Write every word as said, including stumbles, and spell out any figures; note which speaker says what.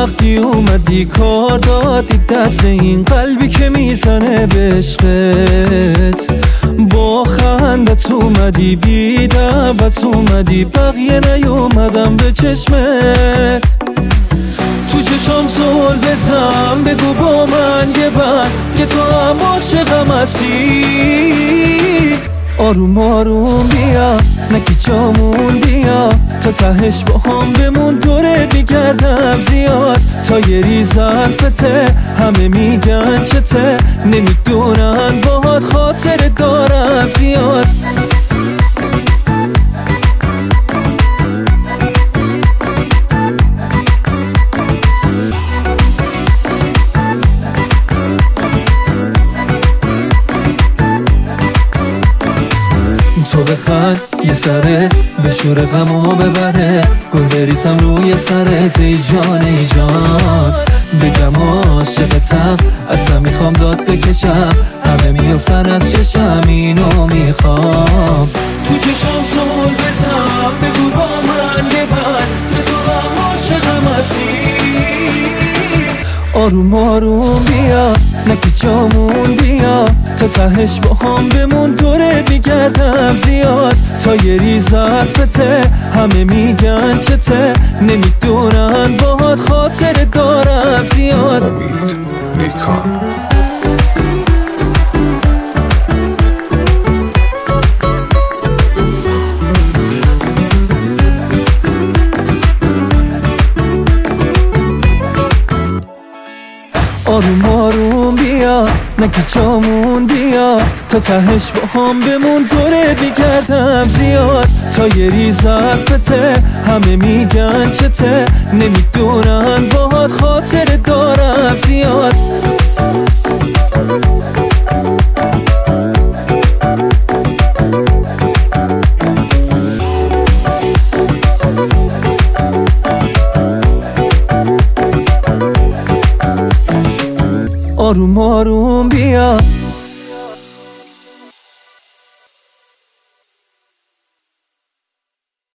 Speaker 1: وقتی اومدی کار دادی دست این قلبی که میزنه به عشقت. با خندت اومدی بی دعوت اومدی، بقیه نیومدم به چشمت. تو چشام زل بزن بگو با من یه بر که تو هم عاشقم هستی. آروم آروم بیا نکی جامون بیا، تا تهش با هم بمون دورت میگردم زیاد. تا یه ریز حرفته همه میگن چته، نمیدونن باهات خاطر دارم زیاد. تو بخند یه سره به شور غمو ببره، گل بریزم روی سرت ای جان ای جان. بگم عاشقتم اصلا میخوام داد بکشم، همه میفتن از چشم اینو میخوام. تو چشم زل بزن بگو با من یه بر که تو هم عاشقم هستی. آروم آروم بیا نکی جامون بیا، تا تهش با هم بمون دورت میگردم زیاد. تا یه ریز حرفته همه میگن چته، نمیدونن باهات خاطر دارم زیاد.
Speaker 2: امید نیکان
Speaker 1: آروم آروم بیا نکی جامون بیا، تا تهش با هم بمون دورت میگردم زیاد. تا یه ریز حرفته همه میگن چته، نمیدونن باهات خاطر دارم زیاد. آروم آروم بیا